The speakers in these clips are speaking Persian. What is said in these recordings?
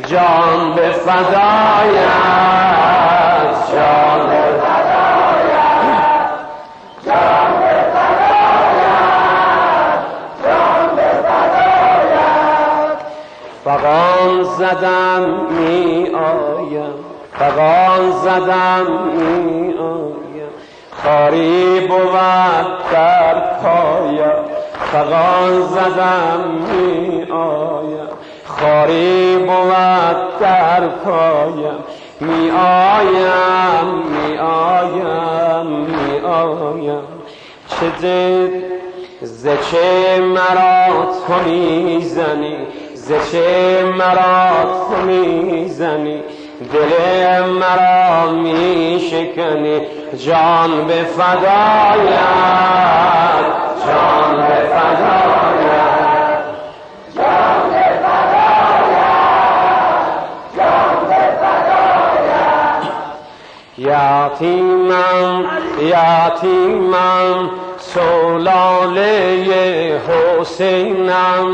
جان به فدایت، جان به فدایت، جان به فدایت، جان به فدایت. فغان زدم می آیم، فغان زدم می آیم، خاری بود در پایم. فغان زدم می آیم، خاری بود در پایم. می آیم می آیم می آیم، ز چه مرا تو میزنی، ز چه مرا تو میزنی، دل مرا میشکنی. جان به فدایت، جان به فدایت، جان به فدایت، جان به فدایت. یتیمم یتیمم سلاله حسینم،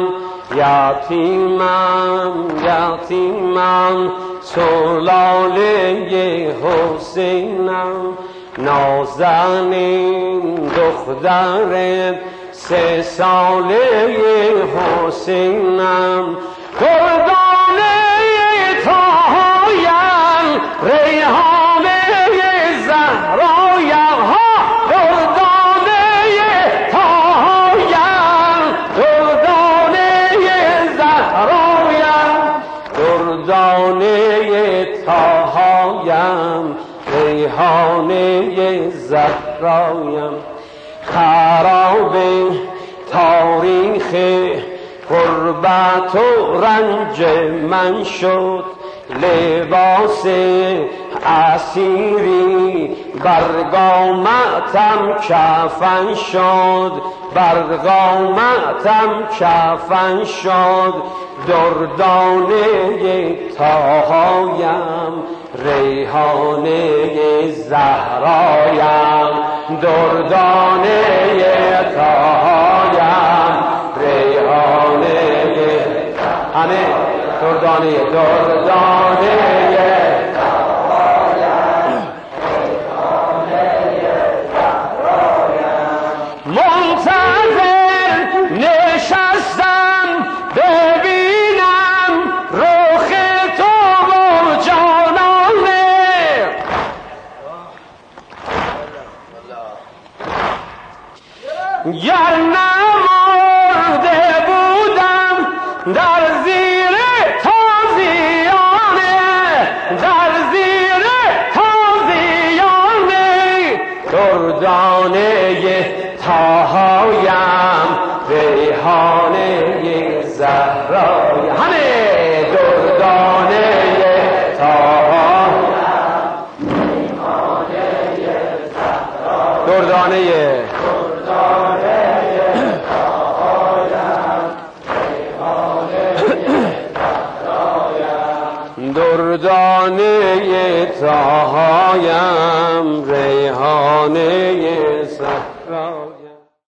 یتیمم یتیمم سلاله حسینم. نازنین دختر 3 ساله حسینم. گلدانه طاهایم، ریحانه زهرایم، گلدانه طاهایم، گلدانه زهرایم، گلدانه طاهایم، ریحانه زهرایم. خراب تاریخ غربت و رنج من شد، لباس اسیری برقامتم کفن شد، برقامتم کفن شد. دردانه طاهایم، ریحانه زهرایم، دردانه طاهایم، ریحانه همه دردانه دردانه طاهایم، ریحانه زهرایم. منتظر نشستم ببینم رخ تو و جانانه. گر نمرده بودم در زیر تازیانه، در زیر تازیانه. دردانه طاهایم، ریحانه زهرایم، همه دردانه طاهایم، ریحانه زهرایم، دردانه دردانه طاهایم، ریحانه